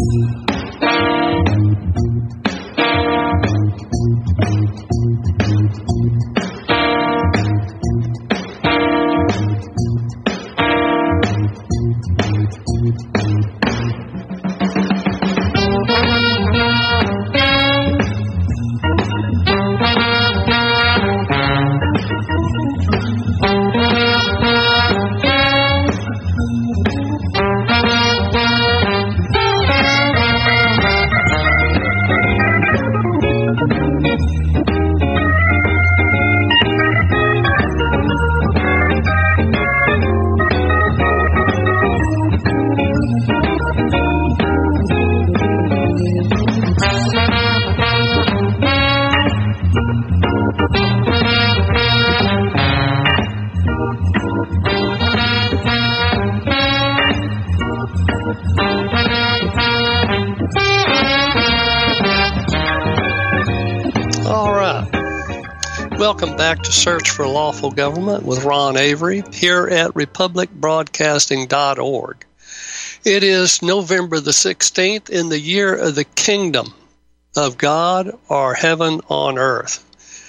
Welcome back to Search for Lawful Government with Ron Avery here at republicbroadcasting.org. It is November the 16th in the year of the kingdom of God or heaven on earth,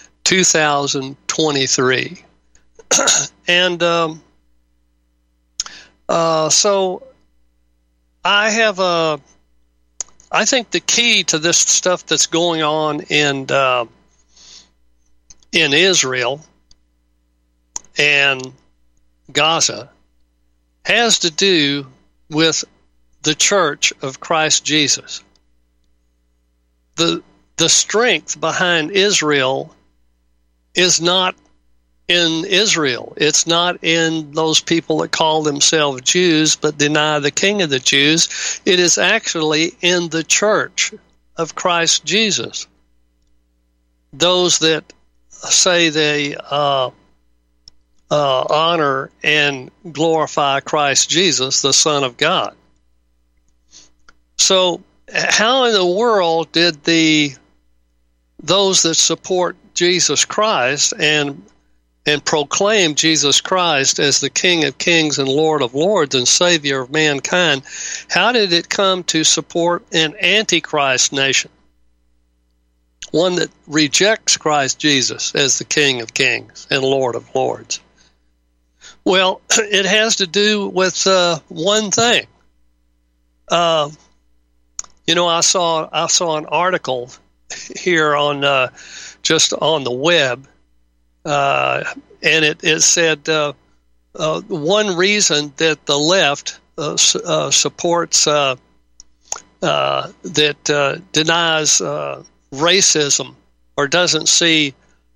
2023. And so I think the key to this stuff that's going on in Israel and Gaza has to do with the Church of Christ Jesus. The strength behind Israel is not in Israel. It's not in those people that call themselves Jews but deny the King of the Jews. It is actually in the Church of Christ Jesus. Those that say they honor and glorify Christ Jesus, the Son of God. So how in the world did those that support Jesus Christ and proclaim Jesus Christ as the King of Kings and Lord of Lords and Savior of mankind, how did it come to support an Antichrist nation? One that rejects Christ Jesus as the King of Kings and Lord of Lords. Well, it has to do with one thing. I saw an article here on just on the web, and it said one reason that the left supports that denies racism or doesn't see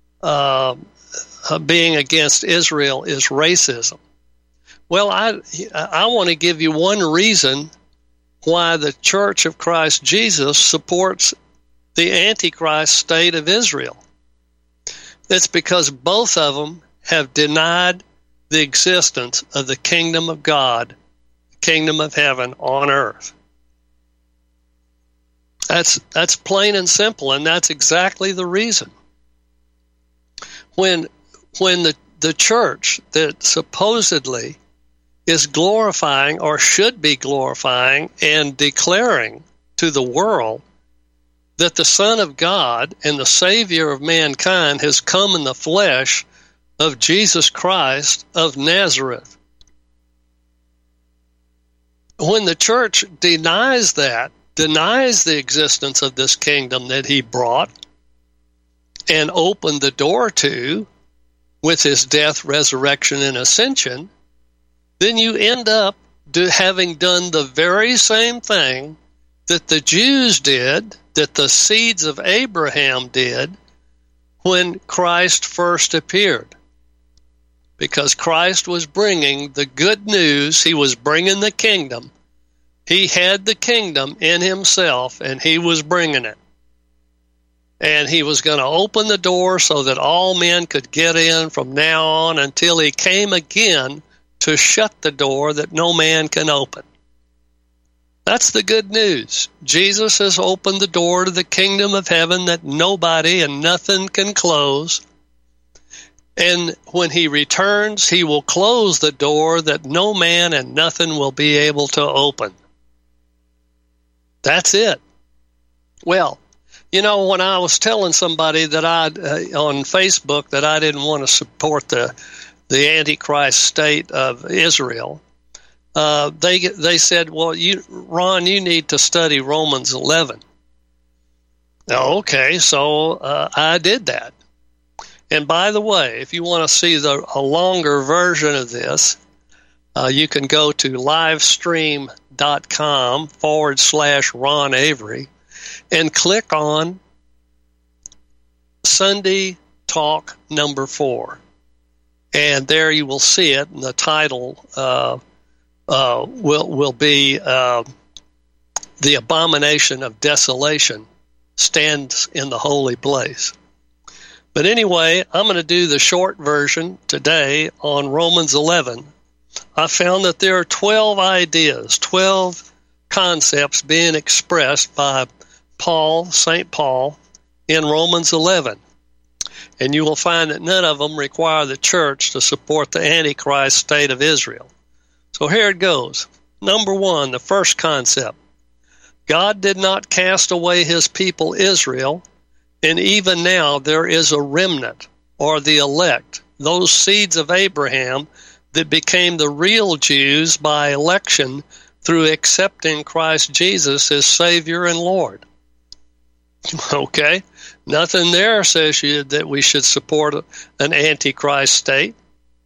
being against Israel is racism. Well, I want to give you one reason why the Church of Christ Jesus supports the Antichrist state of Israel. It's because both of them have denied the existence of the kingdom of God, the kingdom of heaven on earth. That's plain and simple, and that's exactly the reason. When the church that supposedly is glorifying or should be glorifying and declaring to the world that the Son of God and the Savior of mankind has come in the flesh of Jesus Christ of Nazareth. When the church denies that, denies the existence of this kingdom that he brought and opened the door to with his death, resurrection, and ascension, then you end up having done the very same thing that the Jews did, that the seeds of Abraham did when Christ first appeared. Because Christ was bringing the good news, he was bringing the kingdom. He had the kingdom in himself, and he was bringing it. And he was going to open the door so that all men could get in from now on until he came again to shut the door that no man can open. That's the good news. Jesus has opened the door to the kingdom of heaven that nobody and nothing can close. And when he returns, he will close the door that no man and nothing will be able to open. That's it. Well, when I was telling somebody that on Facebook that I didn't want to support the Antichrist state of Israel, they said, well, Ron, you need to study Romans 11. Okay, so I did that. And by the way, if you want to see a longer version of this, you can go to livestream.com/Ron Avery and click on Sunday Talk number 4. And there you will see it, and the title will be The Abomination of Desolation Stands in the Holy Place. But anyway, I'm going to do the short version today on Romans 11. I found that there are 12 ideas, 12 concepts being expressed by St. Paul, in Romans 11. And you will find that none of them require the church to support the Antichrist state of Israel. So here it goes. Number 1, the first concept. God did not cast away his people Israel, and even now there is a remnant, or the elect, those seeds of Abraham that became the real Jews by election through accepting Christ Jesus as Savior and Lord. Okay, nothing there says that we should support an Antichrist state.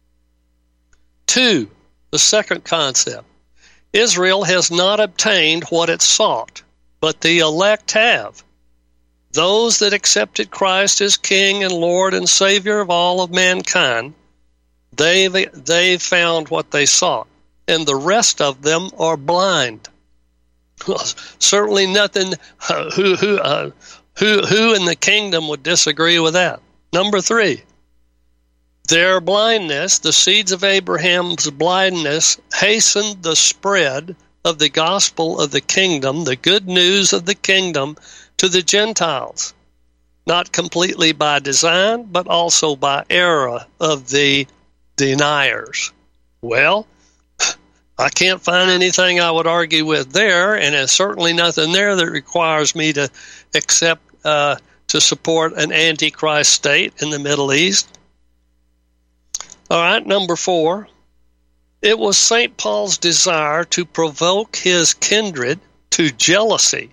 2, the second concept. Israel has not obtained what it sought, but the elect have. Those that accepted Christ as King and Lord and Savior of all of mankind, they've found what they sought, and the rest of them are blind. Well, certainly nothing. Who in the kingdom would disagree with that? Number 3, their blindness, the seeds of Abraham's blindness, hastened the spread of the gospel of the kingdom, the good news of the kingdom, to the Gentiles, not completely by design, but also by error of the deniers. Well, I can't find anything I would argue with there, and there's certainly nothing there that requires me to accept, to support an Antichrist state in the Middle East. All right, number 4. It was St. Paul's desire to provoke his kindred to jealousy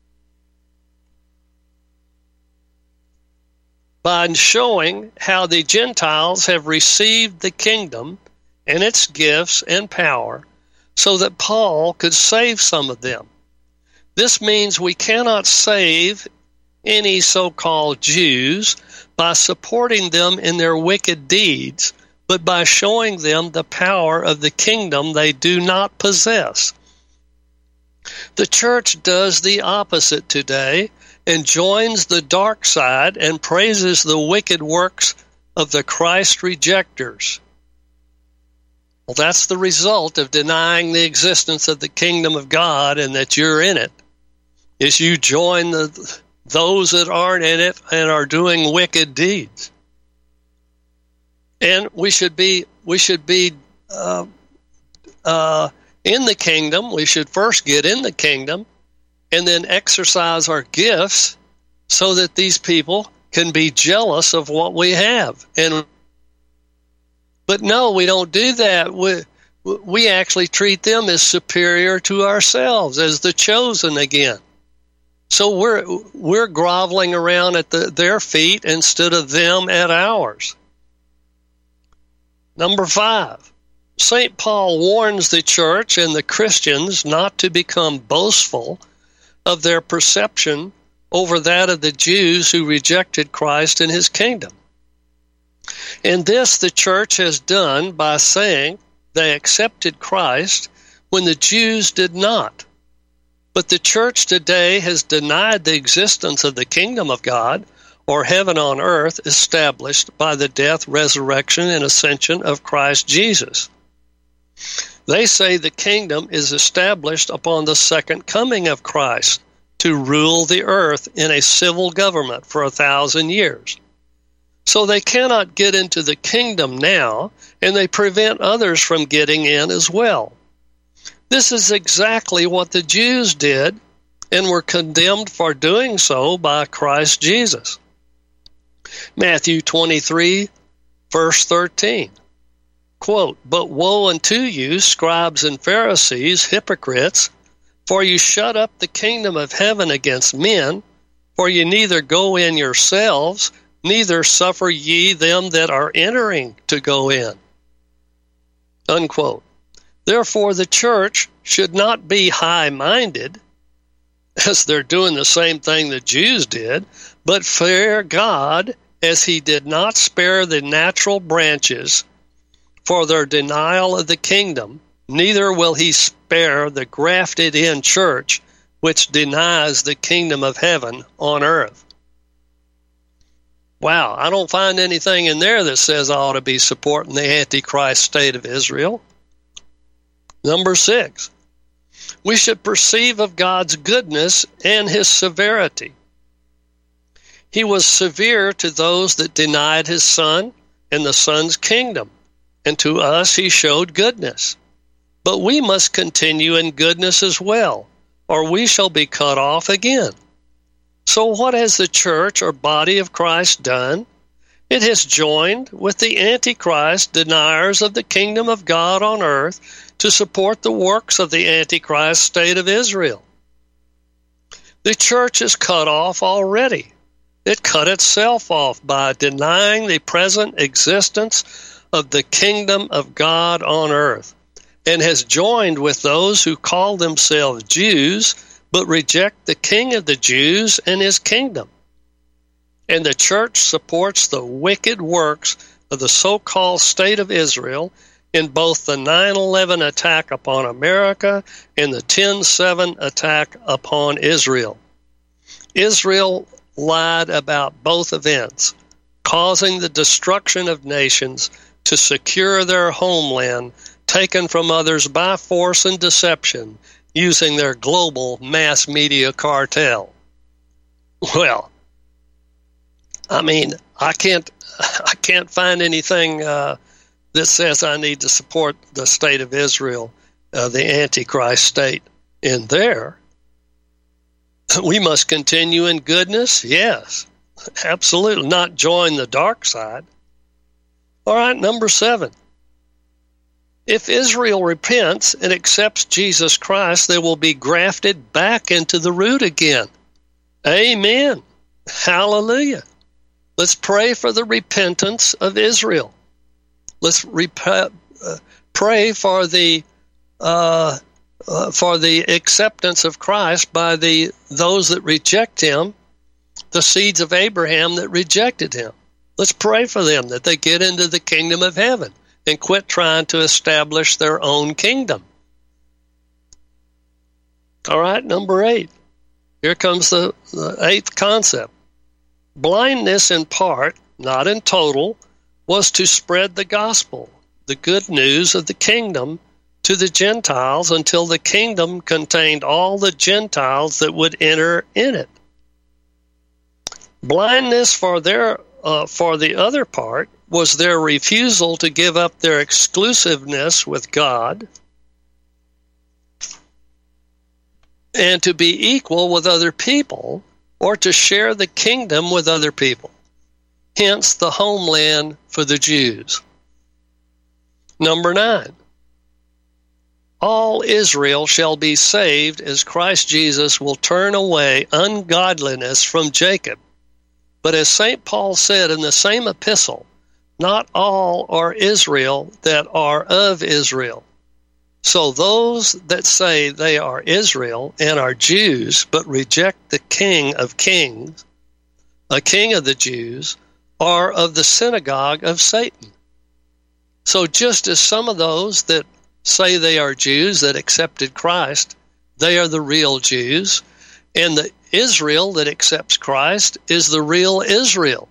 by showing how the Gentiles have received the kingdom and its gifts and power so that Paul could save some of them. This means we cannot save any so-called Jews by supporting them in their wicked deeds, but by showing them the power of the kingdom they do not possess. The church does the opposite today and joins the dark side and praises the wicked works of the Christ rejectors. Well, that's the result of denying the existence of the kingdom of God and that you're in it, is you join those that aren't in it and are doing wicked deeds. And we should be in the kingdom. We should first get in the kingdom and then exercise our gifts so that these people can be jealous of what we have. But no, we don't do that. We actually treat them as superior to ourselves, as the chosen again. So we're groveling around at their feet instead of them at ours. Number 5, St. Paul warns the church and the Christians not to become boastful of their perception over that of the Jews who rejected Christ and his kingdom. And this the church has done by saying they accepted Christ when the Jews did not. But the church today has denied the existence of the kingdom of God, or heaven on earth, established by the death, resurrection, and ascension of Christ Jesus. They say the kingdom is established upon the second coming of Christ to rule the earth in a civil government for 1,000 years. So they cannot get into the kingdom now, and they prevent others from getting in as well. This is exactly what the Jews did and were condemned for doing so by Christ Jesus. Matthew 23, verse 13. Quote, "But woe unto you, scribes and Pharisees, hypocrites, for you shut up the kingdom of heaven against men, for ye neither go in yourselves, neither suffer ye them that are entering to go in." Unquote. Therefore, the church should not be high-minded, as they're doing the same thing the Jews did, but fear God, as he did not spare the natural branches for their denial of the kingdom, neither will he spare the grafted-in church, which denies the kingdom of heaven on earth. Wow, I don't find anything in there that says I ought to be supporting the Antichrist state of Israel. Number 6, we should perceive of God's goodness and his severity. He was severe to those that denied his Son and the Son's kingdom, and to us he showed goodness. But we must continue in goodness as well, or we shall be cut off again. So what has the church or body of Christ done? It has joined with the Antichrist deniers of the kingdom of God on earth to support the works of the Antichrist state of Israel. The church is cut off already. It cut itself off by denying the present existence of the kingdom of God on earth, and has joined with those who call themselves Jews, but reject the King of the Jews and his kingdom. And the church supports the wicked works of the so-called state of Israel in both the 9/11 attack upon America and the 10/7 attack upon Israel. Israel lied about both events, causing the destruction of nations to secure their homeland taken from others by force and deception using their global mass media cartel. Well, I mean, I can't find anything that says I need to support the state of Israel, the Antichrist state, in there. We must continue in goodness, yes, absolutely, not join the dark side. All right, number 7. If Israel repents and accepts Jesus Christ, they will be grafted back into the root again. Amen. Hallelujah. Let's pray for the repentance of Israel. Let's pray for the acceptance of Christ by those that reject him, the seeds of Abraham that rejected him. Let's pray for them that they get into the kingdom of heaven and quit trying to establish their own kingdom. All right, number 8. Here comes the 8th concept. Blindness in part, not in total, was to spread the gospel, the good news of the kingdom, to the Gentiles until the kingdom contained all the Gentiles that would enter in it. Blindness for the other part was their refusal to give up their exclusiveness with God and to be equal with other people or to share the kingdom with other people. Hence the homeland for the Jews. Number 9. All Israel shall be saved as Christ Jesus will turn away ungodliness from Jacob. But as St. Paul said in the same epistle, not all are Israel that are of Israel. So those that say they are Israel and are Jews, but reject the King of Kings, a king of the Jews, are of the synagogue of Satan. So just as some of those that say they are Jews that accepted Christ, they are the real Jews, and the Israel that accepts Christ is the real Israel.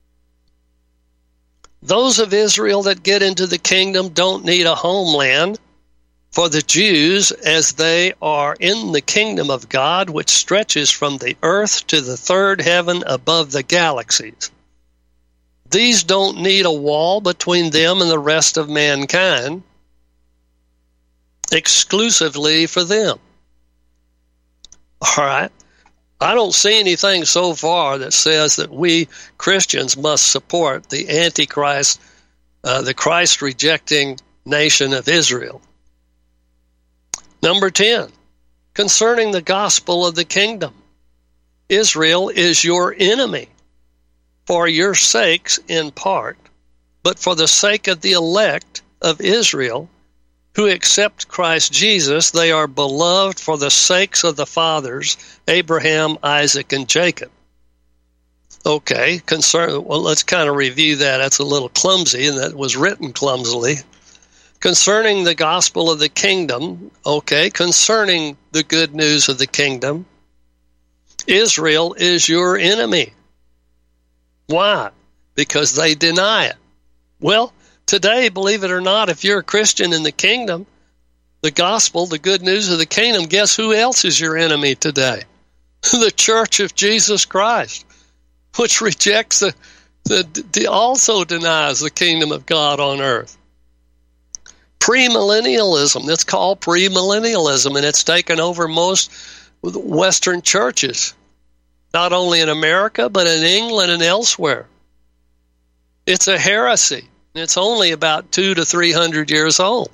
Those of Israel that get into the kingdom don't need a homeland for the Jews, as they are in the kingdom of God, which stretches from the earth to the third heaven above the galaxies. These don't need a wall between them and the rest of mankind, exclusively for them. All right? I don't see anything so far that says that we Christians must support the Antichrist, the Christ-rejecting nation of Israel. Number 10, concerning the gospel of the kingdom. Israel is your enemy for your sakes in part, but for the sake of the elect of Israel, who accept Christ Jesus, they are beloved for the sakes of the fathers, Abraham, Isaac, and Jacob. Okay, well, let's kind of review that. That's a little clumsy, and that was written clumsily. Concerning the gospel of the kingdom, okay, concerning the good news of the kingdom, Israel is your enemy. Why? Because they deny it. Well, today, believe it or not, if you're a Christian in the kingdom, the gospel, the good news of the kingdom, guess who else is your enemy today? The Church of Jesus Christ, which rejects also denies the kingdom of God on earth. Premillennialism, that's called premillennialism, and it's taken over most Western churches, not only in America, but in England and elsewhere. It's a heresy. It's only about 200 to 300 years old.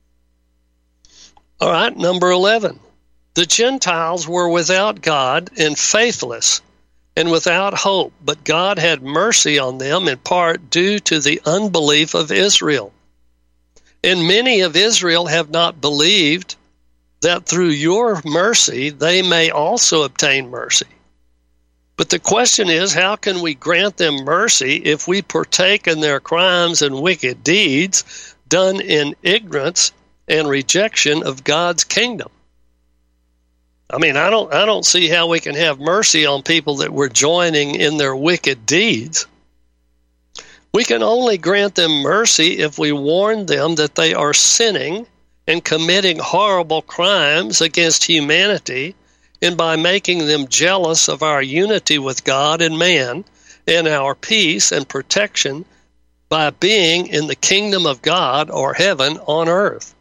All right, number 11. The Gentiles were without God and faithless and without hope, but God had mercy on them in part due to the unbelief of Israel. And many of Israel have not believed, that through your mercy they may also obtain mercy. But the question is, how can we grant them mercy if we partake in their crimes and wicked deeds done in ignorance and rejection of God's kingdom? I mean, I don't see how we can have mercy on people that we're joining in their wicked deeds. We can only grant them mercy if we warn them that they are sinning and committing horrible crimes against humanity, and by making them jealous of our unity with God and man, and our peace and protection by being in the kingdom of God or heaven on earth.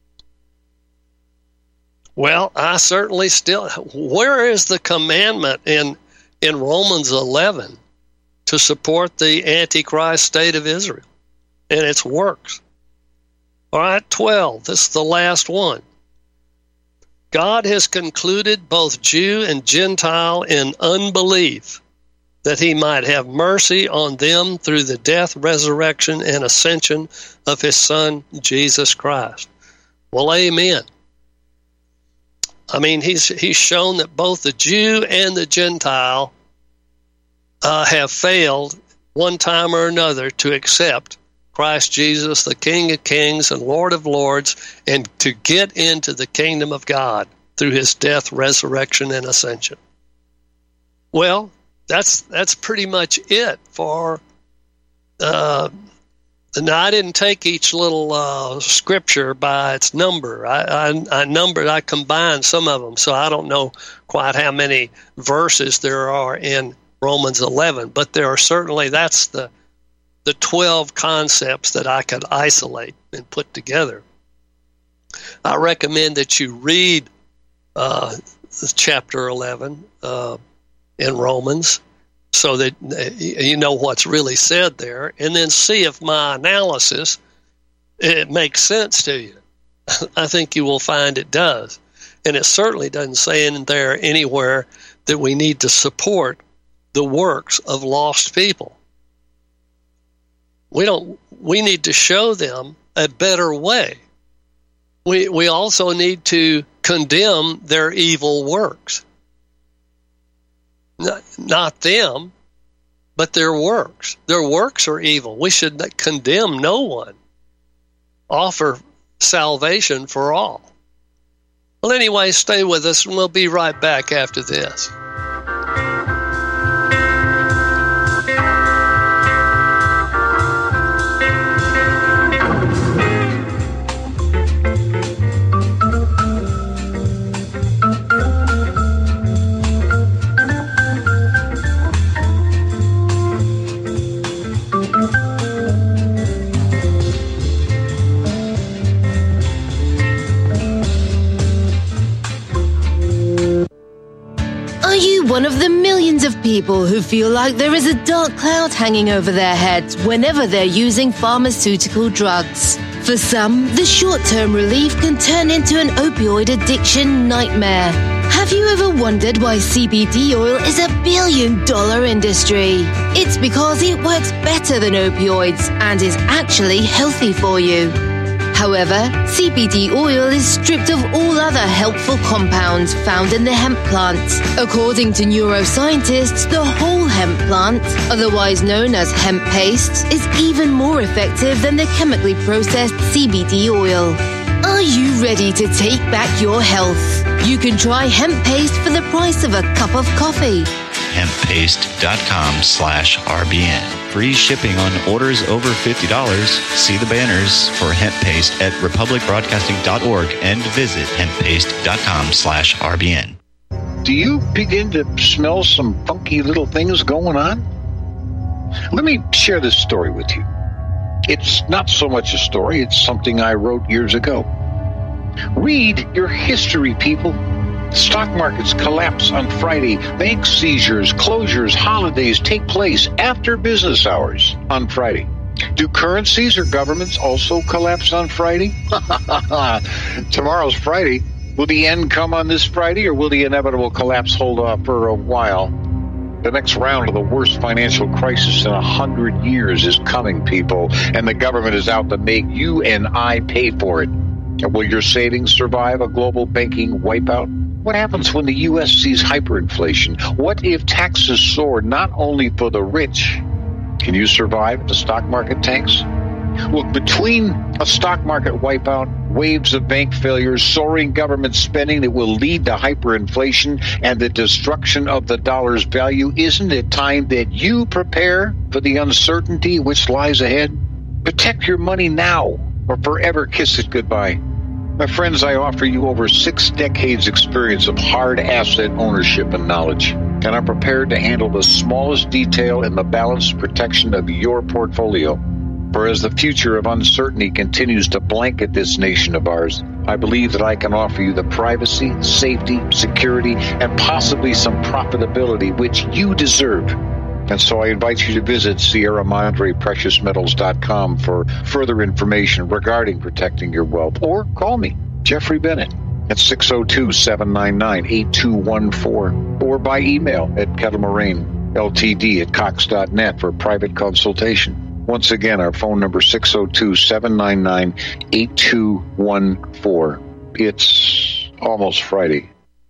Well, I certainly still, where is the commandment in Romans 11 to support the Antichrist state of Israel and its works? All right, 12, this is the last one. God has concluded both Jew and Gentile in unbelief, that he might have mercy on them through the death, resurrection, and ascension of his Son, Jesus Christ. Well, amen. I mean, he's shown that both the Jew and the Gentile have failed one time or another to accept Christ Jesus, the King of Kings and Lord of Lords, and to get into the kingdom of God through his death, resurrection, and ascension. Well, that's pretty much it for. Now, I didn't take each little scripture by its number. I combined some of them, so I don't know quite how many verses there are in Romans 11, but there are certainly, that's the 12 concepts that I could isolate and put together. I recommend that you read chapter 11 in Romans so that you know what's really said there, and then see if my analysis, it makes sense to you. I think you will find it does. And it certainly doesn't say in there anywhere that we need to support the works of lost people. We need to show them a better way. We also need to condemn their evil works. Not them, but their works. Their works are evil. We should condemn no one. Offer salvation for all. Well, anyway, stay with us, and we'll be right back after this. you one of the millions of people who feel like there is a dark cloud hanging over their heads whenever they're using pharmaceutical drugs? For some, the short-term relief can turn into an opioid addiction nightmare. Have you ever wondered why CBD oil is a billion-dollar industry? It's because it works better than opioids and is actually healthy for you. However, CBD oil is stripped of all other helpful compounds found in the hemp plant. According to neuroscientists, the whole hemp plant, otherwise known as hemp paste, is even more effective than the chemically processed CBD oil. Are you ready to take back your health? You can try hemp paste for the price of a cup of coffee. Hemppaste.com/RBN. Free shipping on orders over $50. See the banners for hemp paste at republicbroadcasting.org and visit hemppaste.com/RBN. Do you begin to smell some funky little things going on? Let me share this story with you. It's not so much a story, it's something I wrote years ago. Read your history, people. Stock markets collapse on Friday. Bank seizures, closures, holidays take place after business hours on Friday. Do currencies or governments also collapse on Friday? Tomorrow's Friday. Will the end come on this Friday, or will the inevitable collapse hold off for a while? The next round of the worst financial crisis in 100 years is coming, people, and the government is out to make you and I pay for it. And will your savings survive a global banking wipeout? What happens when the U.S. sees hyperinflation? What if taxes soar not only for the rich? Can you survive if the stock market tanks? Look, between a stock market wipeout, waves of bank failures, soaring government spending that will lead to hyperinflation, and the destruction of the dollar's value, isn't it time that you prepare for the uncertainty which lies ahead? Protect your money now, or forever kiss it goodbye. My friends, I offer you over 6 decades experience of hard asset ownership and knowledge, and I'm prepared to handle the smallest detail in the balanced protection of your portfolio. For as the future of uncertainty continues to blanket this nation of ours, I believe that I can offer you the privacy, safety, security, and possibly some profitability which you deserve. And so I invite you to visit SierraMadrePreciousMetals.com for further information regarding protecting your wealth. Or call me, Jeffrey Bennett, at 602-799-8214. Or by email at kettlemoraineltd@cox.net for private consultation. Once again, our phone number 602-799-8214. It's almost Friday.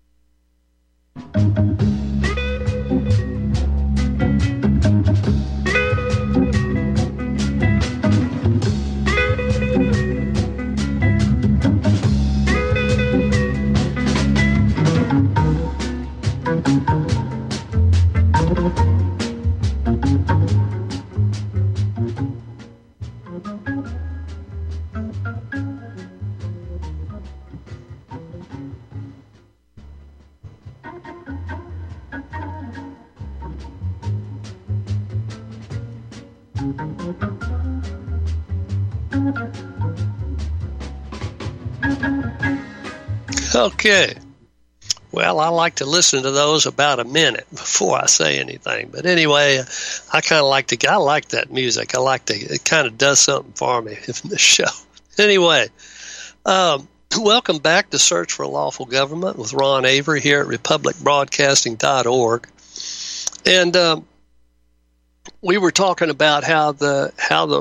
Okay. Well, I like to listen to those about a minute before I say anything. But anyway, I like that music. It kind of does something for me in the show. Anyway, welcome back to Search for Lawful Government with Ron Avery here at republicbroadcasting.org. And we were talking about how the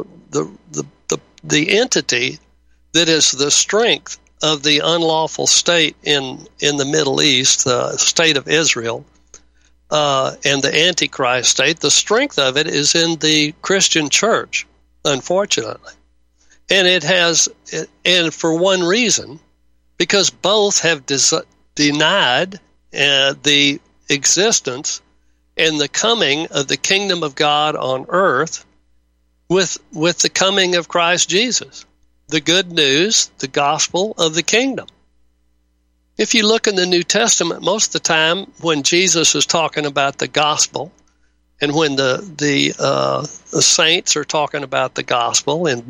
entity that is the strength of the unlawful state in the Middle East, the state of Israel, and the Antichrist state, the strength of it is in the Christian church, unfortunately. And and for one reason, because both have denied the existence and the coming of the kingdom of God on earth with the coming of Christ Jesus. The good news, the gospel of the kingdom. If you look in the New Testament, most of the time when Jesus is talking about the gospel, and when the saints are talking about the gospel, in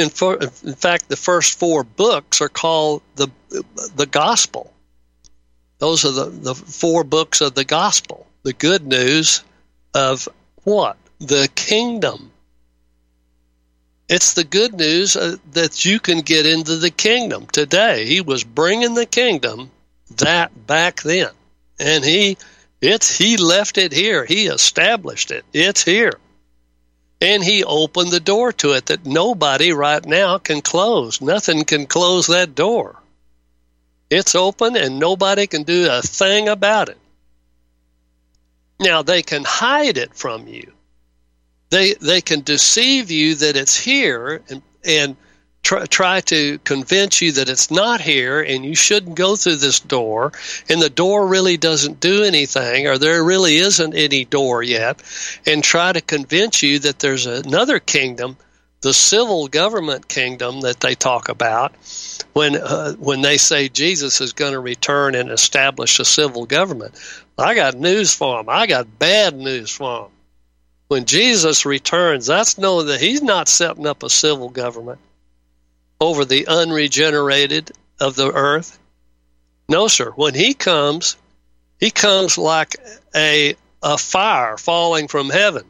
fact, the first 4 books are called the gospel. Those are the 4 books of the gospel, the good news of what? The kingdom. It's the good news that you can get into the kingdom today. He was bringing the kingdom that back then, and he left it here. He established it. It's here. And he opened the door to it that nobody right now can close. Nothing can close that door. It's open and nobody can do a thing about it. Now, they can hide it from you. They can deceive you that it's here and try to convince you that it's not here and you shouldn't go through this door, and the door really doesn't do anything, or there really isn't any door yet, and try to convince you that there's another kingdom, the civil government kingdom that they talk about when they say Jesus is going to return and establish a civil government. I got news for them. I got bad news for them. When Jesus returns, that's knowing that he's not setting up a civil government over the unregenerated of the earth. No, sir. When he comes like a fire falling from heaven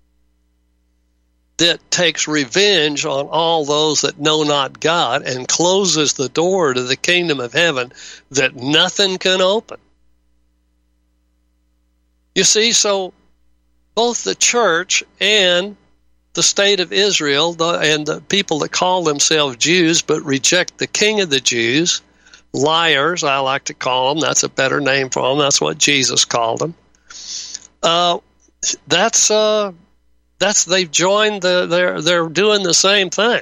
that takes revenge on all those that know not God and closes the door to the kingdom of heaven that nothing can open. You see, so both the church and the state of Israel and the people that call themselves Jews but reject the King of the Jews, liars, I like to call them. That's a better name for them. That's what Jesus called them. They've joined they're doing the same thing,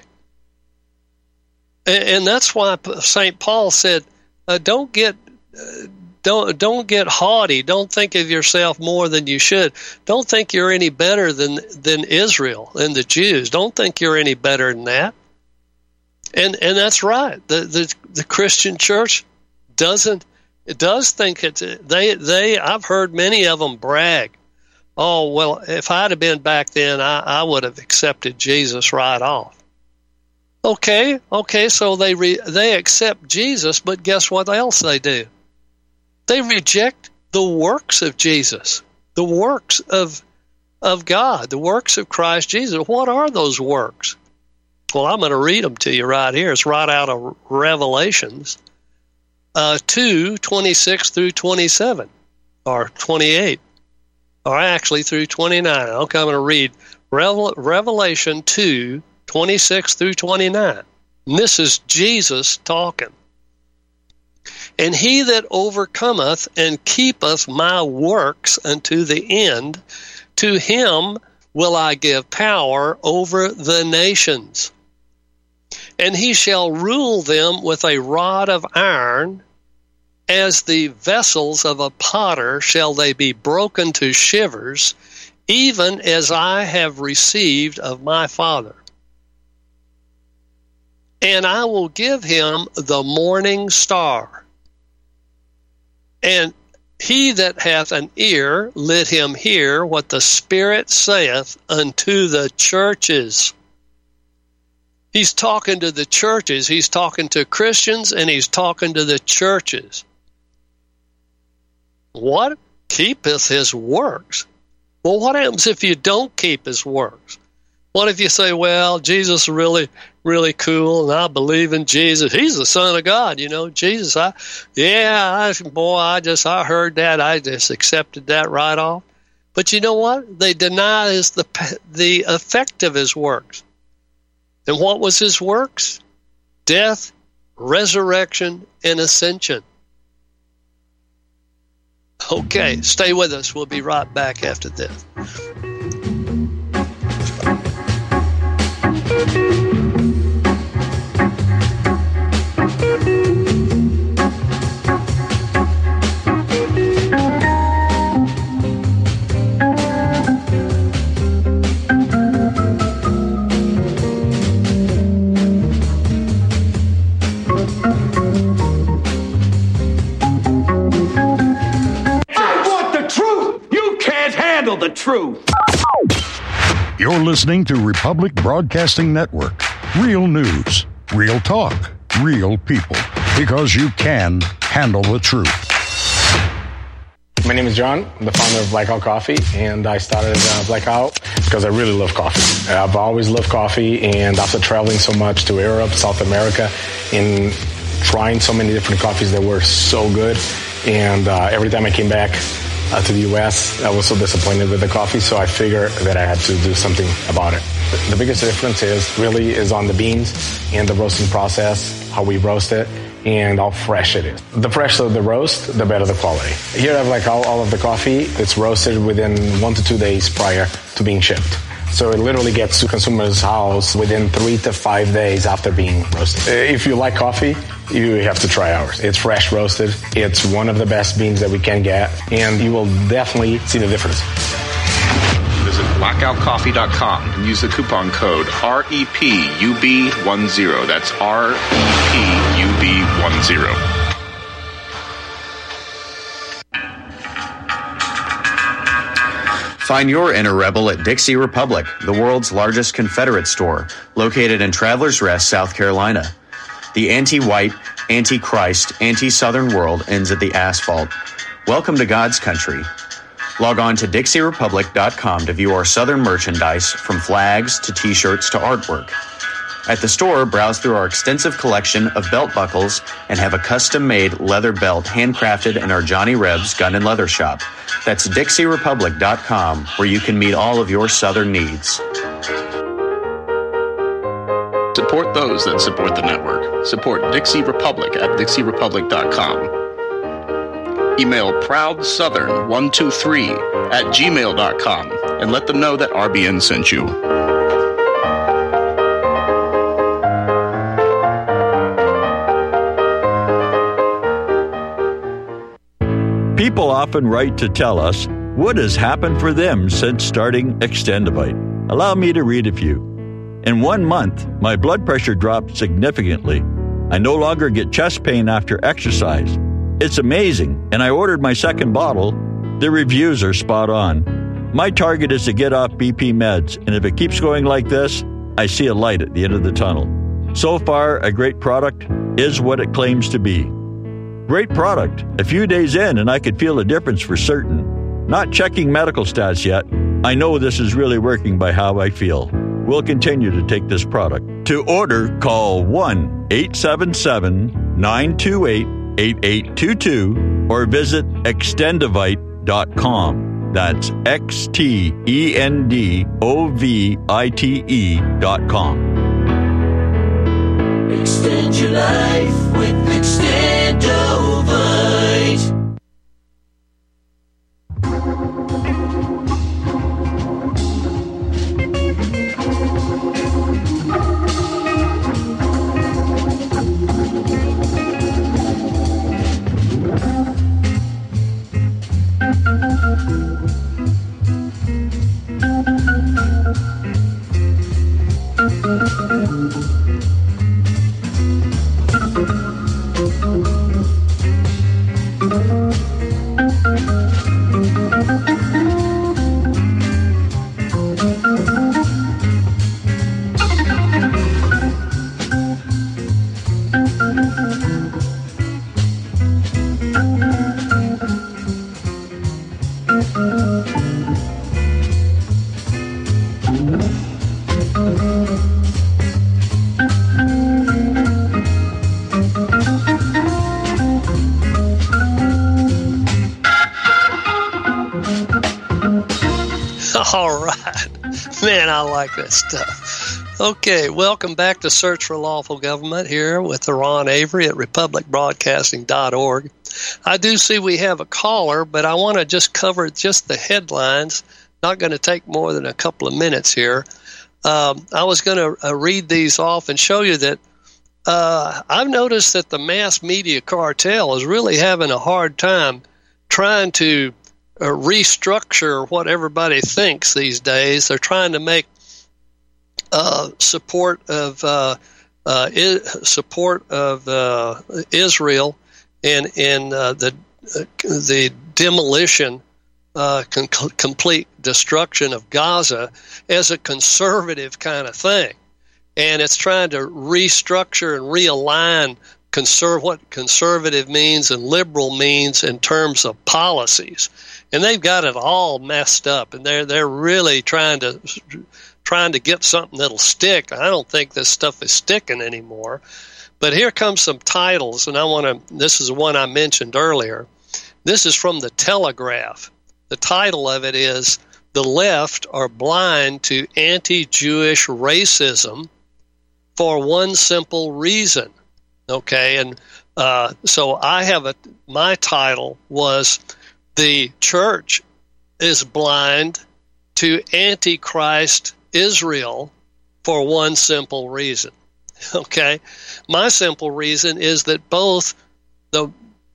and that's why St. Paul said, "Don't get haughty. Don't think of yourself more than you should. Don't think you're any better than Israel and the Jews. Don't think you're any better than that." And that's right. The Christian church does think it's they. I've heard many of them brag. Oh, well, if I'd have been back then, I would have accepted Jesus right off. Okay, so they accept Jesus, but guess what else they do? They reject the works of Jesus, the works of God, the works of Christ Jesus. What are those works? Well, I'm going to read them to you right here. It's right out of Revelations 2:26 through 27, or 28. Or actually through 29. Okay, I'm going to read Revelation 2:26 through 29. And this is Jesus talking. "And he that overcometh and keepeth my works unto the end, to him will I give power over the nations. And he shall rule them with a rod of iron, as the vessels of a potter shall they be broken to shivers, even as I have received of my Father. And I will give him the morning star. And he that hath an ear, let him hear what the Spirit saith unto the churches." He's talking to the churches. He's talking to Christians, and he's talking to the churches. What? Keepeth his works. Well, what happens if you don't keep his works? What if you say, well, Jesus is really, really cool, and I believe in Jesus. He's the Son of God, Jesus. I heard that. I just accepted that right off. But you know what? They deny the effect of his works. And what was his works? Death, resurrection, and ascension. Okay, stay with us. We'll be right back after this. The truth. You're listening to Republic Broadcasting Network. Real news, real talk, real people. Because you can handle the truth. My name is John. I'm the founder of Blackout Coffee, and I started Blackout because I really love coffee. I've always loved coffee, and after traveling so much to Europe, South America, and trying so many different coffees that were so good, and every time I came back to the U.S., I was so disappointed with the coffee, so I figured that I had to do something about it. The biggest difference is on the beans and the roasting process, how we roast it, and how fresh it is. The fresher the roast, the better the quality. Here I have like all of the coffee. It's roasted within 1 to 2 days prior to being shipped. So it literally gets to consumers' house within 3 to 5 days after being roasted. If you like coffee, you have to try ours. It's fresh roasted. It's one of the best beans that we can get, and you will definitely see the difference. Visit blackoutcoffee.com and use the coupon code REPUB10. That's REPUB10. Find your inner rebel at Dixie Republic, the world's largest Confederate store, located in Travelers Rest, South Carolina. The anti-white, anti-Christ, anti-Southern world ends at the asphalt. Welcome to God's country. Log on to DixieRepublic.com to view our Southern merchandise, from flags to T-shirts to artwork. At the store, browse through our extensive collection of belt buckles and have a custom-made leather belt handcrafted in our Johnny Rebs Gun and Leather Shop. That's DixieRepublic.com, where you can meet all of your Southern needs. Support those that support the network. Support Dixie Republic at DixieRepublic.com. Email ProudSouthern123@gmail.com and let them know that RBN sent you. People often write to tell us what has happened for them since starting Extendivite. Allow me to read a few. In 1 month, my blood pressure dropped significantly. I no longer get chest pain after exercise. It's amazing, and I ordered my second bottle. The reviews are spot on. My target is to get off BP meds, and if it keeps going like this, I see a light at the end of the tunnel. So far, a great product is what it claims to be. Great product. A few days in, and I could feel a difference for certain. Not checking medical stats yet. I know this is really working by how I feel. We'll continue to take this product. To order, call 1-877-928-8822 or visit Extendivite.com. That's XTENDOVITE.com. Extend your life with Extendovite. All right. Man, I like that stuff. Okay, welcome back to Search for Lawful Government here with Ron Avery at republicbroadcasting.org. I do see we have a caller, but I want to just cover just the headlines. Not going to take more than a couple of minutes here. I was going to read these off and show you that I've noticed that the mass media cartel is really having a hard time trying to restructure what everybody thinks these days. They're trying to make support of Israel and the demolition, complete destruction of Gaza as a conservative kind of thing, and it's trying to restructure and realign what conservative means and liberal means in terms of policies. And they've got it all messed up, and they're really trying to get something that'll stick. I don't think this stuff is sticking anymore. But here comes some titles, and this is one I mentioned earlier. This is from the Telegraph. The title of it is "The Left Are Blind to Anti-Jewish Racism for One Simple Reason." Okay, and so my title was "The Church is Blind to Antichrist Israel for One Simple Reason." Okay, my simple reason is that both the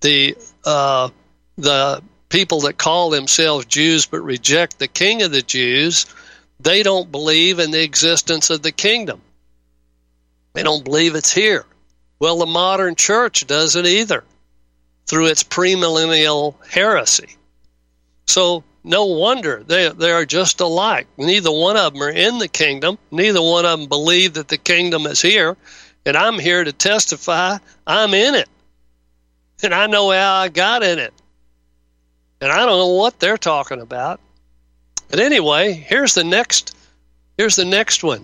people that call themselves Jews but reject the King of the Jews, they don't believe in the existence of the kingdom. They don't believe it's here. Well, the modern church doesn't either, through its premillennial heresy. So no wonder they are just alike. Neither one of them are in the kingdom. Neither one of them believe that the kingdom is here. And I'm here to testify I'm in it. And I know how I got in it. And I don't know what they're talking about. But anyway, here's the next one.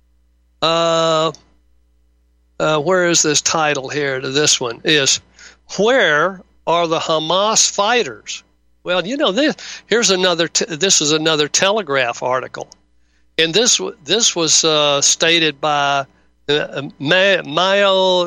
Where is this title here to this one? Is "Where are the Hamas fighters?" Well, this is another Telegraph article, and this was stated by Mao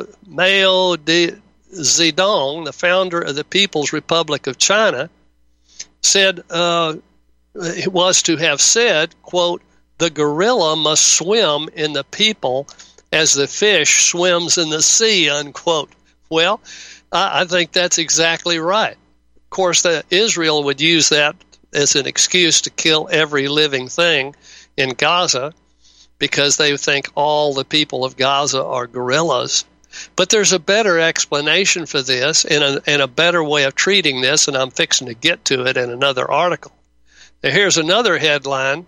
Zedong, the founder of the People's Republic of China, said it was to have said, quote, "The gorilla must swim in the people as the fish swims in the sea," unquote. Well, I think that's exactly right. Of course, Israel would use that as an excuse to kill every living thing in Gaza because they think all the people of Gaza are gorillas. But there's a better explanation for this and a better way of treating this, and I'm fixing to get to it in another article. Now, here's another headline.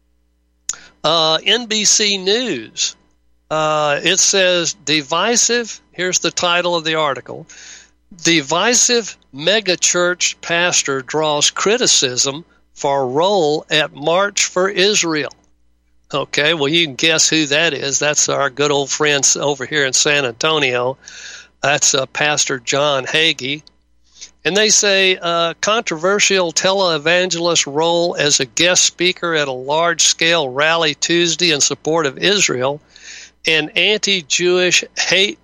NBC News. It says, divisive, here's the title of the article, "Divisive megachurch pastor draws criticism for role at March for Israel." Okay, well, you can guess who that is. That's our good old friends over here in San Antonio. That's Pastor John Hagee. And they say, controversial televangelist role as a guest speaker at a large-scale rally Tuesday in support of Israel, and anti-Jewish hate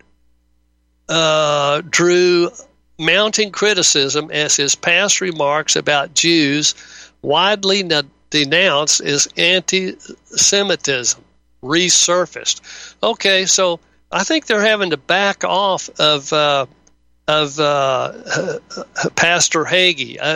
drew mounting criticism as his past remarks about Jews, widely denounced as anti-Semitism, resurfaced. Okay, so I think they're having to back off of Pastor Hagee.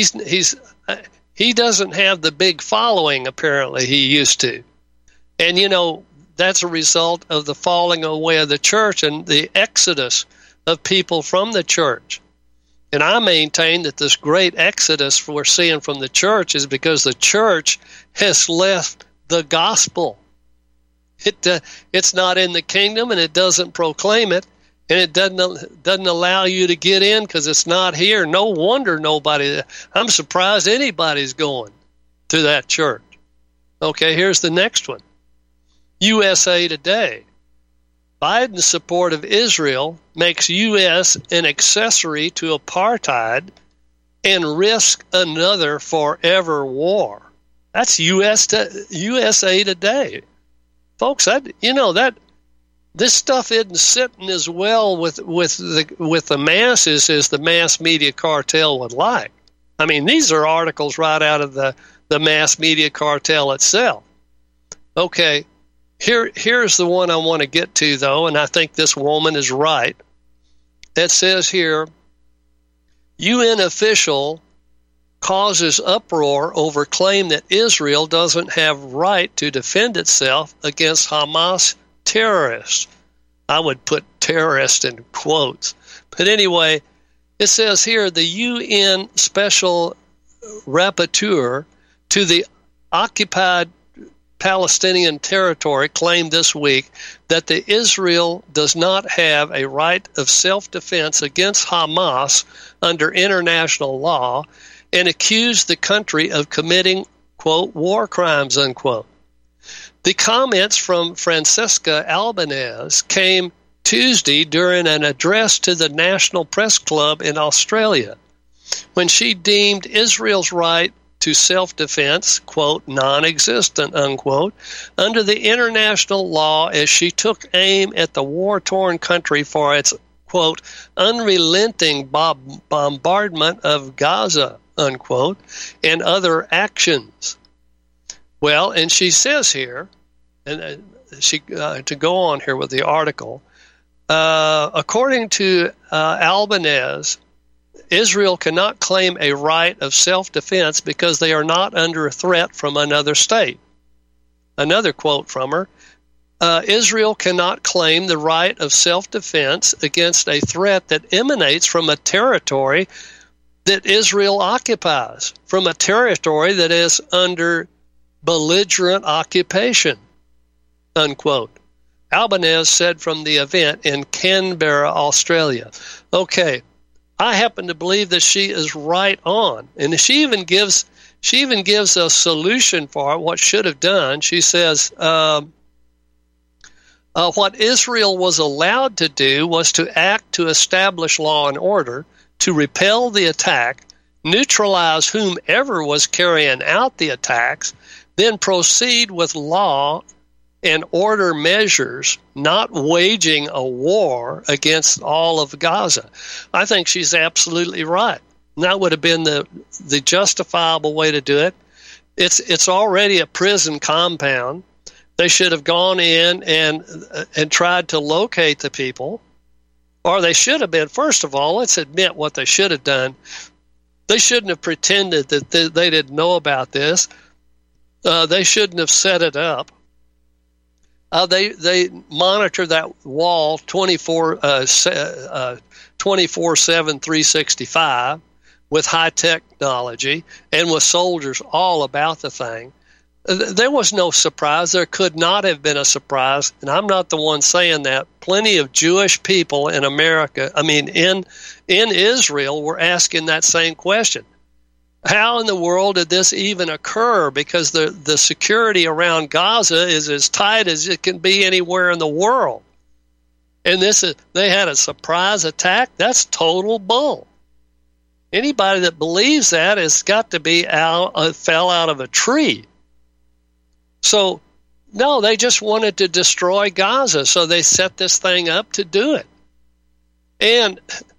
He doesn't have the big following apparently he used to, and that's a result of the falling away of the church and the exodus of people from the church. And I maintain that this great exodus we're seeing from the church is because the church has left the gospel. It's not in the kingdom, and it doesn't proclaim it, and it doesn't allow you to get in because it's not here. No wonder I'm surprised anybody's going to that church. Okay, here's the next one. USA Today. Biden's support of Israel makes U.S. an accessory to apartheid and risk another forever war. That's USA Today. Folks, this stuff isn't sitting as well with the masses as the mass media cartel would like. I mean, these are articles right out of the mass media cartel itself. Okay. Here's the one I want to get to, though, and I think this woman is right. It says here, UN official causes uproar over claim that Israel doesn't have right to defend itself against Hamas terrorists. I would put terrorist in quotes. But anyway, it says here, the UN special rapporteur to the occupied Palestinian territory claimed this week that the Israel does not have a right of self-defense against Hamas under international law and accused the country of committing, quote, war crimes, unquote. The comments from Francesca Albanese came Tuesday during an address to the National Press Club in Australia, when she deemed Israel's right to self-defense, quote, non-existent, unquote, under the international law as she took aim at the war-torn country for its, quote, unrelenting bombardment of Gaza, unquote, and other actions. Well, and she says here, and to go on here with the article, according to Albanese, Israel cannot claim a right of self-defense because they are not under a threat from another state. Another quote from her, Israel cannot claim the right of self-defense against a threat that emanates from a territory that Israel occupies, from a territory that is under belligerent occupation, unquote. Albanese said from the event in Canberra, Australia. Okay, I happen to believe that she is right on, and she even gives a solution for it, what should have done. She says what Israel was allowed to do was to act to establish law and order, to repel the attack, neutralize whomever was carrying out the attacks, then proceed with law and order measures, not waging a war against all of Gaza. I think she's absolutely right. And that would have been the justifiable way to do it. It's already a prison compound. They should have gone in and tried to locate the people. Or they should have been, first of all, let's admit what they should have done. They shouldn't have pretended that they didn't know about this. They shouldn't have set it up. They monitor that wall 24/7, 365 with high technology and with soldiers all about the thing. There was no surprise. There could not have been a surprise, and I'm not the one saying that. Plenty of Jewish people in America, in Israel, were asking that same question. How in the world did this even occur? Because the security around Gaza is as tight as it can be anywhere in the world. And they had a surprise attack? That's total bull. Anybody that believes that has got to be fell out of a tree. So, no, they just wanted to destroy Gaza, so they set this thing up to do it. And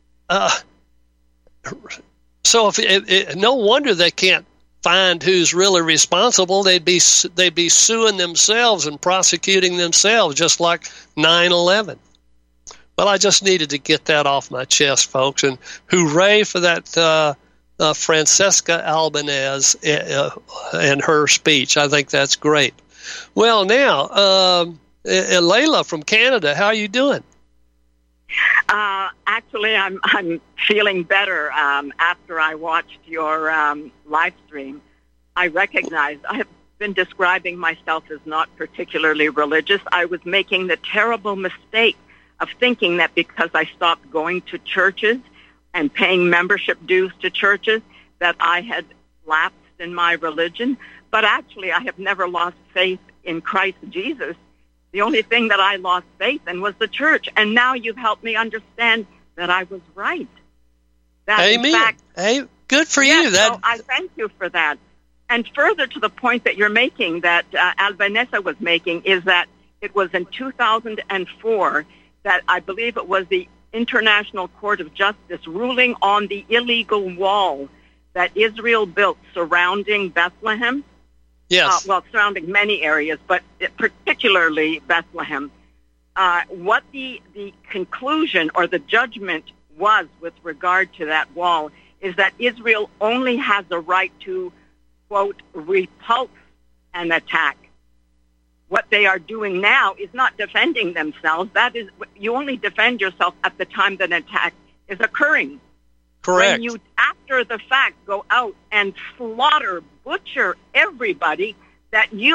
so no wonder they can't find who's really responsible. They'd be suing themselves and prosecuting themselves, just like 9/11. Well, I just needed to get that off my chest, folks, and hooray for that Francesca Albanese and her speech. I think that's great. Well, now, Layla from Canada, how are you doing? Actually, I'm feeling better after I watched your live stream. I recognize I have been describing myself as not particularly religious. I was making the terrible mistake of thinking that because I stopped going to churches and paying membership dues to churches that I had lapsed in my religion. But actually, I have never lost faith in Christ Jesus. The only thing that I lost faith in was the church. And now you've helped me understand that I was right. That Amen. In fact, hey, good for you. So I thank you for that. And further to the point that you're making, that Albanese was making, is that it was in 2004 that I believe it was the International Court of Justice ruling on the illegal wall that Israel built surrounding Bethlehem. Yes. Surrounding many areas, but particularly Bethlehem. What the conclusion or the judgment was with regard to that wall is that Israel only has a right to, quote, repulse an attack. What they are doing now is not defending themselves. That is, you only defend yourself at the time that an attack is occurring. Correct. When you, after the fact, go out and slaughter, butcher everybody, that you, with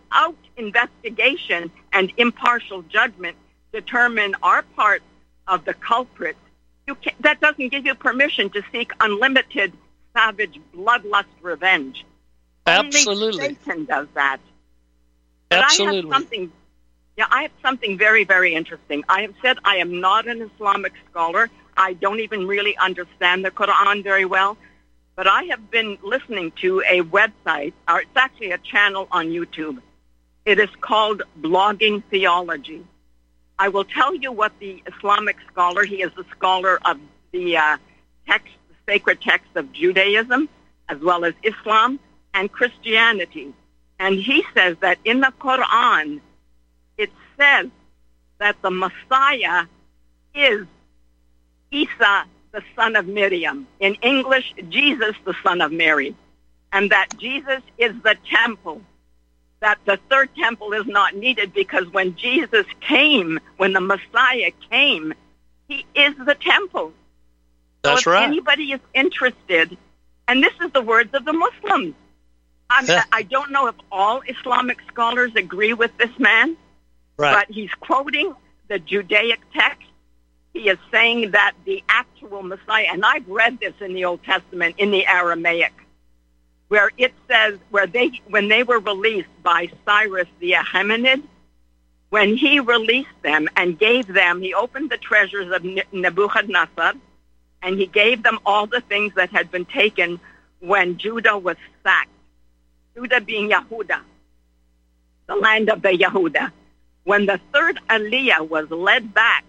without investigation and impartial judgment, determine our part of the culprit, that doesn't give you permission to seek unlimited, savage, bloodlust revenge. Absolutely. Only Satan does that. But Absolutely. I have something very, very interesting. I have said I am not an Islamic scholar. I don't even really understand the Quran very well. But I have been listening to a website, or it's actually a channel on YouTube. It is called Blogging Theology. I will tell you what the Islamic scholar, he is a scholar of the sacred texts of Judaism, as well as Islam and Christianity. And he says that in the Quran, it says that the Messiah is Isa, the son of Miriam. In English, Jesus, the son of Mary. And that Jesus is the temple. That the third temple is not needed because when Jesus came, when the Messiah came, he is the temple. That's so if right. anybody is interested, and this is the words of the Muslims. I don't know if all Islamic scholars agree with this man. Right. But he's quoting the Judaic text. He is saying that the actual Messiah, and I've read this in the Old Testament in the Aramaic, where it says, when they were released by Cyrus the Achaemenid, when he released them and gave them, he opened the treasures of Nebuchadnezzar, and he gave them all the things that had been taken when Judah was sacked. Judah being Yehuda, the land of the Yehuda. When the third Aliyah was led back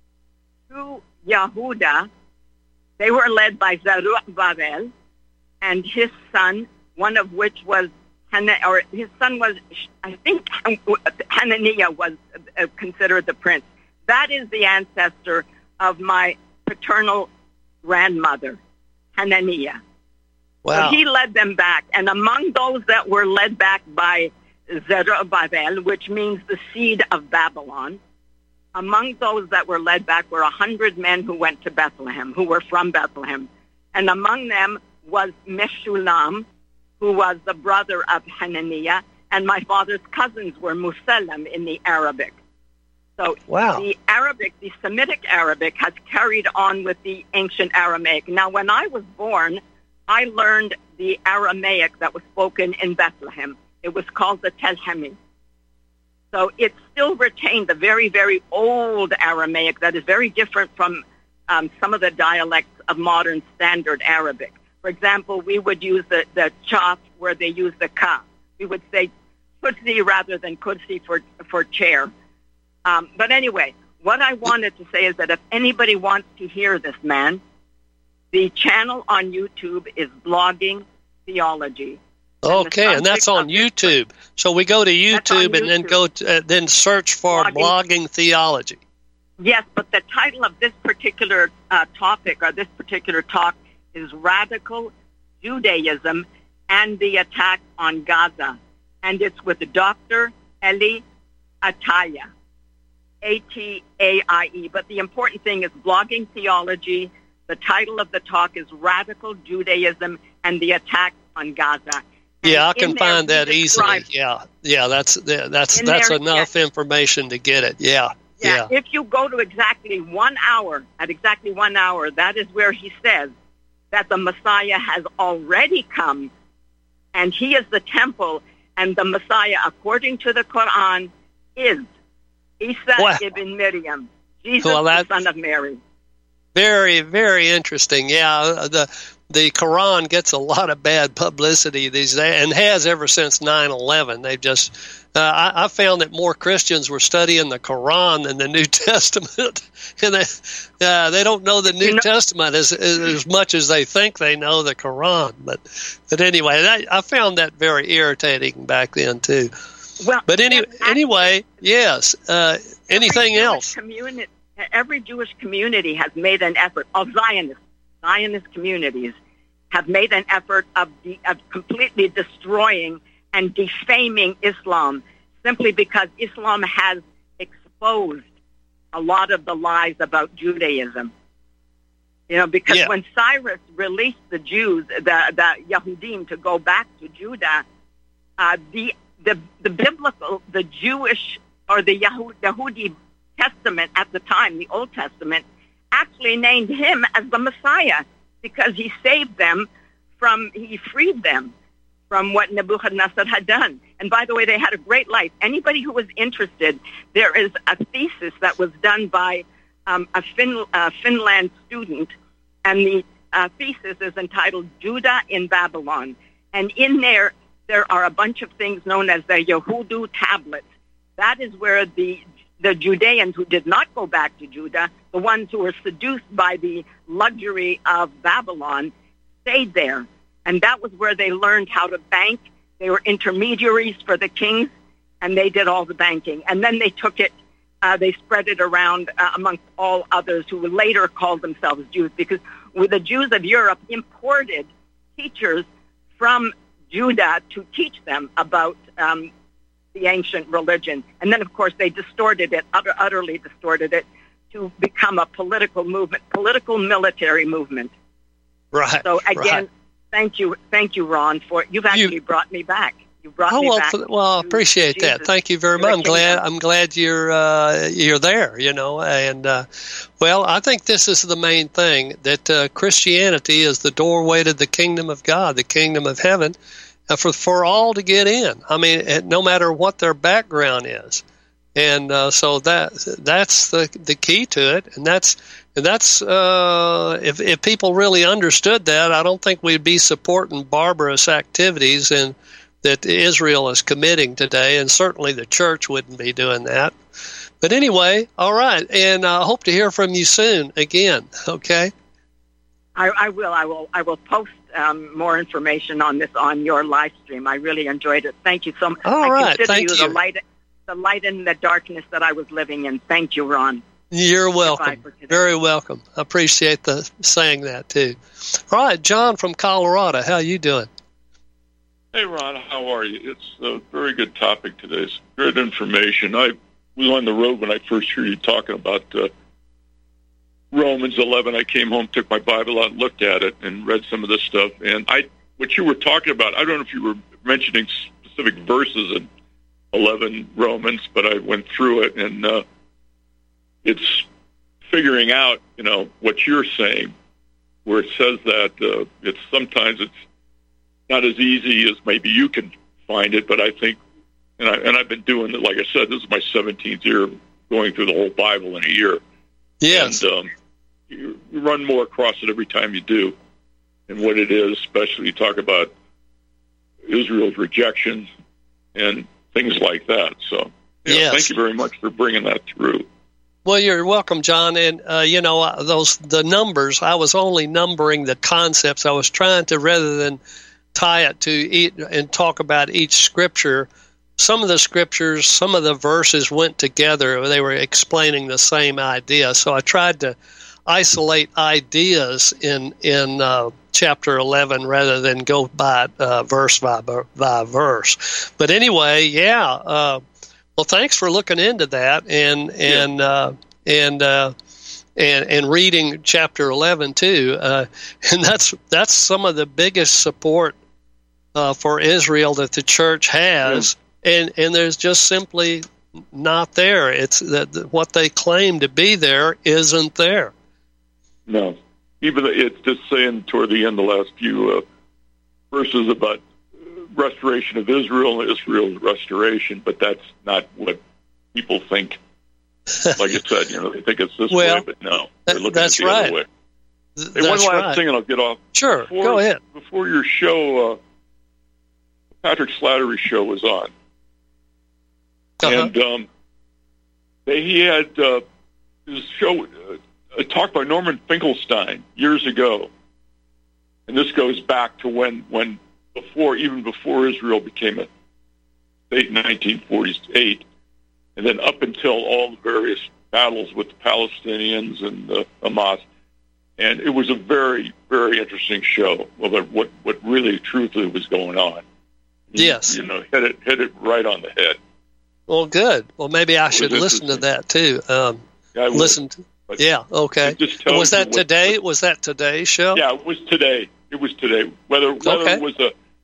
to Yehuda, they were led by Zerubbabel and his son, one of which was, his son was, I think Hananiah was considered the prince. That is the ancestor of my paternal grandmother, Hananiah. Wow. So he led them back. And among those that were led back by Zerubbabel, which means the seed of Babylon, among those that were led back were 100 men who went to Bethlehem, who were from Bethlehem. And among them was Meshulam, who was the brother of Hananiah, and my father's cousins were Musallam in the Arabic. So the Arabic, the Semitic Arabic, has carried on with the ancient Aramaic. Now, when I was born, I learned the Aramaic that was spoken in Bethlehem. It was called the Telhemi. So it still retained the very, very old Aramaic that is very different from some of the dialects of modern standard Arabic. For example, we would use the chaf where they use the ka. We would say kursi rather than kursi for chair. But anyway, what I wanted to say is that if anybody wants to hear this man, the channel on YouTube is Blogging Theology. Okay, and that's on YouTube. So we go to YouTube and then go to, then search for Blogging Theology. Yes, but the title of this particular topic or this particular talk is Radical Judaism and the Attack on Gaza. And it's with Dr. Eli Ataie, A-T-A-I-E. But the important thing is Blogging Theology. The title of the talk is Radical Judaism and the Attack on Gaza. Yeah, I can find that easily. Yeah, that's enough information to get it. Yeah. If you go to exactly 1 hour, at exactly 1 hour, that is where he says that the Messiah has already come, and he is the temple, and the Messiah, according to the Quran, is Isa ibn Miriam, Jesus, the son of Mary. Very, very interesting. Yeah, the Quran gets a lot of bad publicity these days, and has ever since 9/11. They've just, I found that more Christians were studying the Quran than the New Testament, and they don't know the New Testament as much as they think they know the Quran. But anyway, I found that very irritating back then too. Well, but anyway, yes. Anything else? Every Jewish community has made an effort, of Zionist communities have made an effort of completely destroying and defaming Islam simply because Islam has exposed a lot of the lies about Judaism. You know, because when Cyrus released the Jews, the Yahudim, to go back to Judah, the the biblical, the Jewish, or the Yahudi Testament at the time, the Old Testament, actually named him as the Messiah because he saved them he freed them from what Nebuchadnezzar had done. And by the way, they had a great life. Anybody who was interested, there is a thesis that was done by a Finland student, and the thesis is entitled Judah in Babylon. And in there are a bunch of things known as the Yehudu tablets. That is where the Judeans who did not go back to Judah, the ones who were seduced by the luxury of Babylon, stayed there. And that was where they learned how to bank. They were intermediaries for the kings, and they did all the banking. And then they took it, they spread it around amongst all others who later called themselves Jews, because the Jews of Europe imported teachers from Judah to teach them about the ancient religion. And then, of course, they distorted it, utterly distorted it, to become a political movement, political military movement. Right. So, again, thank you, Ron, you've actually brought me back. You brought me back. Well, I appreciate that. Thank you very much. I'm glad you're there, and I think this is the main thing, that Christianity is the doorway to the kingdom of God, the kingdom of heaven, for all to get in. I mean, no matter what their background is. And so that's the key to it, and that's if people really understood that, I don't think we'd be supporting barbarous activities that Israel is committing today, and certainly the church wouldn't be doing that. But anyway, all right, and I hope to hear from you soon again. Okay. I will post more information on this on your live stream. I really enjoyed it. Thank you so much. All right, thank you. The light in the darkness that I was living in. Thank you, Ron. You're welcome. Very welcome. I appreciate saying that too. All right, John from Colorado, how you doing? Hey, Ron, how are you? It's a very good topic today. It's good information. I was on the road when I first heard you talking about Romans 11. I came home, took my Bible out, and looked at it, and read some of this stuff. And what you were talking about, I don't know if you were mentioning specific verses in 11 Romans, but I went through it, and it's figuring out, what you're saying, where it says that sometimes it's not as easy as maybe you can find it, but I think, and I've been doing it, like I said, this is my 17th year going through the whole Bible in a year. Yes. And you run more across it every time you do, and what it is, especially you talk about Israel's rejection and things like that. So, Thank you very much for bringing that through. Well, you're welcome, John. And, the numbers, I was only numbering the concepts. I was trying to, rather than tie it to and talk about each scripture, some of the scriptures, some of the verses went together. They were explaining the same idea. So I tried to isolate ideas in chapter 11 rather than go by verse by verse. But anyway, well, thanks for looking into that and reading chapter 11 too. And that's some of the biggest support for Israel that the church has, and there's just simply not there. It's that what they claim to be there isn't there. No. Even it's just saying toward the end, the last few verses about restoration of Israel and Israel's restoration, but that's not what people think. Like I said, they think it's this way, but no, they're looking at the other way. Hey, one last thing, and I'll get off. Sure, go ahead. Before your show, Patrick Slattery's show was on, and he had his show. A talk by Norman Finkelstein years ago, and this goes back to when even before Israel became a state in 1948, and then up until all the various battles with the Palestinians and the Hamas, and it was a very, very interesting show about what really truthfully was going on. Yes, hit it right on the head. Well, good. Well, maybe I should listen to that too. Listen to. But okay. Was that today? Was that today's show? Yeah, it was today. Whether it was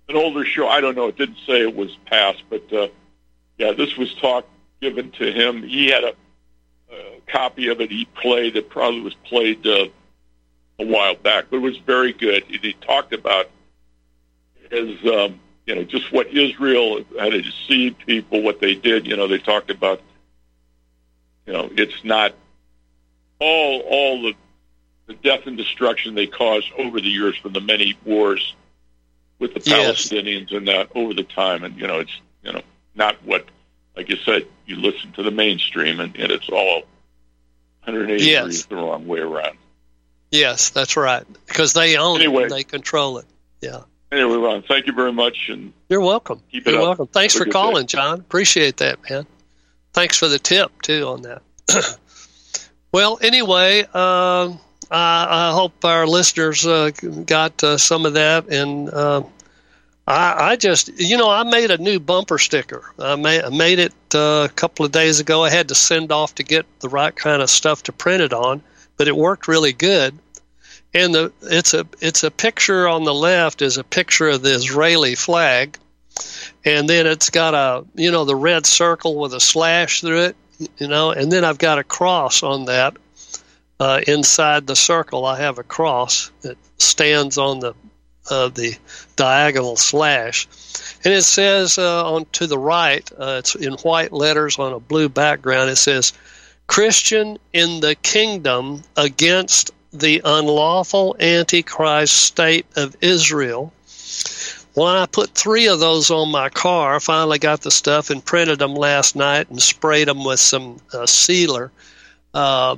an older show. I don't know. It didn't say it was passed, but this was talk given to him. He had a copy of it he played. It probably was played a while back, but it was very good. He talked about his, just what Israel had to deceive people, what they did. They talked about, it's not all the death and destruction they caused over the years from the many wars with the Palestinians and that over the time. And, it's, not what, like you said, you listen to the mainstream and it's all 180 degrees the wrong way around. Yes, that's right. Because they own it and they control it. Yeah. Anyway, Ron, thank you very much. And you're welcome. Keep it up. Welcome. Thanks for calling, John. Appreciate that, man. Thanks for the tip, too, on that. Well, anyway, I hope our listeners got some of that. And I just, I made a new bumper sticker. I made it a couple of days ago. I had to send off to get the right kind of stuff to print it on, but it worked really good. And it's a picture on the left is a picture of the Israeli flag, and then it's got the red circle with a slash through it, and then I've got a cross on that. Inside the circle, I have a cross that stands on the diagonal slash, and it says on to the right, it's in white letters on a blue background. It says, "Christian in the kingdom against the unlawful Antichrist state of Israel." Well, I put 3 of those on my car. I finally got the stuff and printed them last night and sprayed them with some sealer. Wow,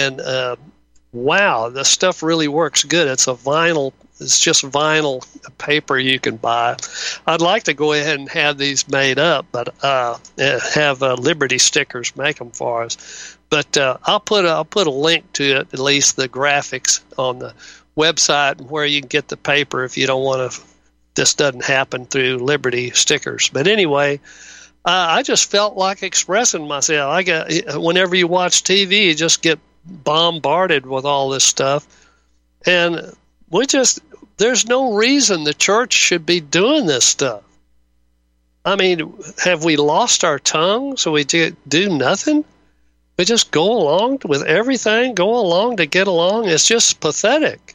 the stuff really works good. It's just vinyl paper you can buy. I'd like to go ahead and have these made up, but have Liberty Stickers make them for us. But I'll put a link to it, at least the graphics on the website where you can get the paper if you don't want to. This doesn't happen through Liberty Stickers. But anyway, I just felt like expressing myself. Whenever you watch TV, you just get bombarded with all this stuff, and there's no reason the church should be doing this stuff. I mean, have we lost our tongue so we do nothing? We just go along with everything, go along to get along. It's just pathetic.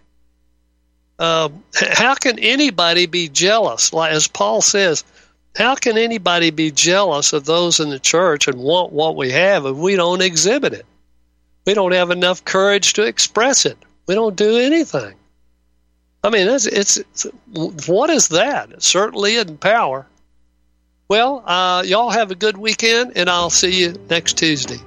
How can anybody be jealous? Like as Paul says, how can anybody be jealous of those in the church and want what we have if we don't exhibit it? We don't have enough courage to express it. We don't do anything. I mean, it's what is that? It certainly isn't power. Well, y'all have a good weekend, and I'll see you next Tuesday.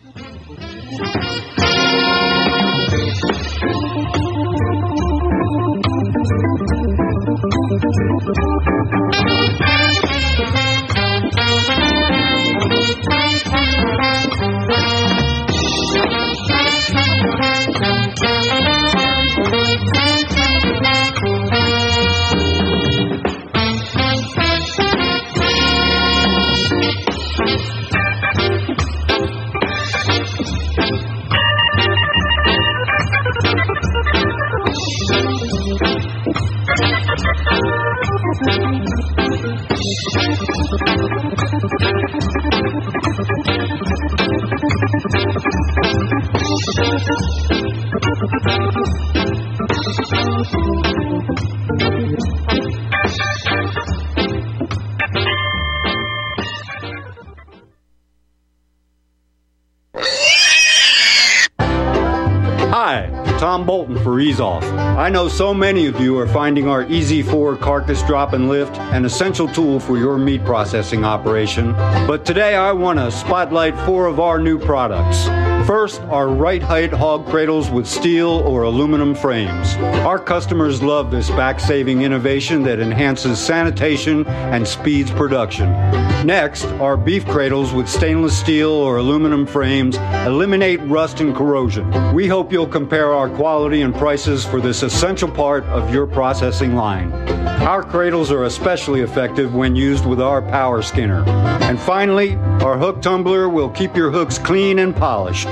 Hi, Tom Bolton for EaseOff. I know so many of you are finding our EZ4 carcass drop and lift an essential tool for your meat processing operation, but today I want to spotlight 4 of our new products. First, our right height hog cradles with steel or aluminum frames. Our customers love this back-saving innovation that enhances sanitation and speeds production. Next, our beef cradles with stainless steel or aluminum frames eliminate rust and corrosion. We hope you'll compare our quality and prices for this essential part of your processing line. Our cradles are especially effective when used with our power skinner. And finally, our hook tumbler will keep your hooks clean and polished.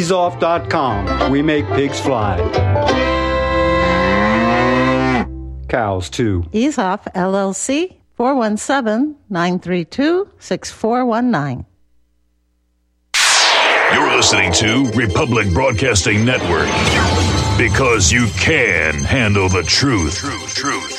EaseOff.com. We make pigs fly. cows, too. Ease Off, LLC, 417-932-6419. You're listening to Republic Broadcasting Network, because you can handle the truth.